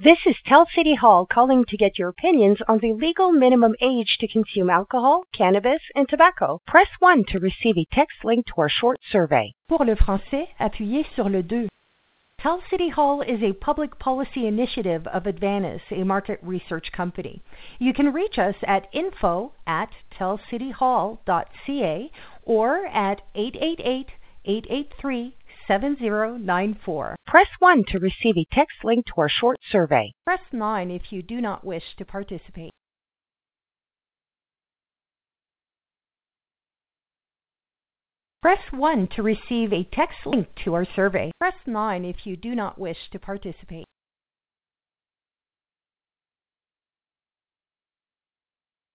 This is Tell City Hall calling to get your opinions on the legal minimum age to consume alcohol, cannabis, and tobacco. Press 1 to receive a text link to our short survey. Pour le français, appuyez sur le 2. Tell City Hall is a public policy initiative of Advantis, a market research company. You can reach us at info@tellcityhall.ca or at 888-883-7094. Press 1 to receive a text link to our short survey. Press 9 if you do not wish to participate. Press 1 to receive a text link to our survey. Press 9 if you do not wish to participate.